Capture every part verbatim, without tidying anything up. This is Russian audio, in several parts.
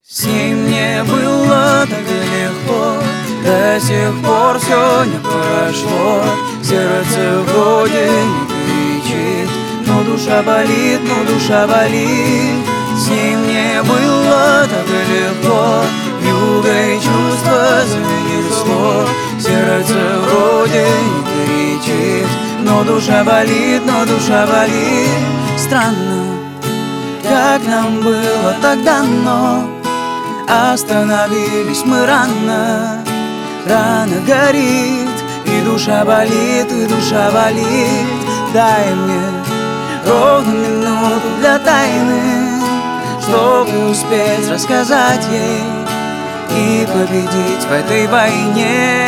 С ней мне было так легко, до сих пор все не прошло. Сердце вроде не кричит, но душа болит, но душа болит. С ней мне было так легко, вьюгой чувства занесло. Сердце вроде не кричит, но душа болит, но душа болит. Странно, как нам было тогда, но остановились мы рано. Рана горит, и душа болит, и душа болит. Дай мне ровно минуту для тайны, чтобы успеть рассказать ей и победить в этой войне.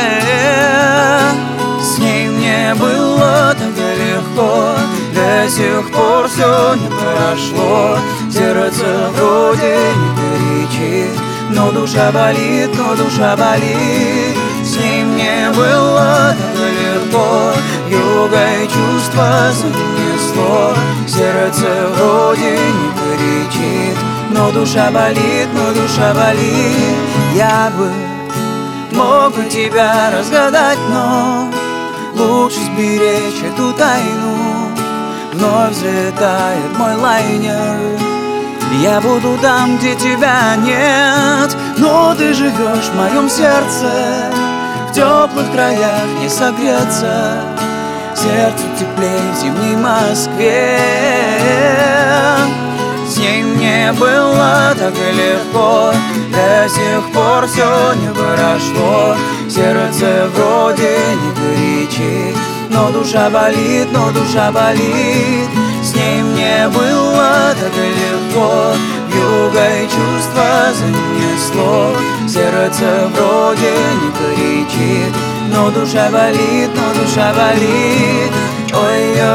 С ней мне было так легко, до сих пор все не прошло. Сердце вроде не кричит, но душа болит, но душа болит. С ней мне было так легко, вьюгой чувства занесло. Сердце вроде не кричит, но душа болит, но душа болит. Я бы мог бы тебя разгадать, но лучше сберечь эту тайну. Вновь взлетает мой лайнер, я буду там, где тебя нет. Но ты живешь в моем сердце, в теплых краях не согреться. Сердцу теплее в зимней Москве. С ней мне было так легко, до сих пор все не прошло. Сердце вроде не кричит, но душа болит, но душа болит. С ней мне было так легко, вьюгой чувства занесло. Сердце вроде не кричит, но душа болит, но душа болит. Ой-ой.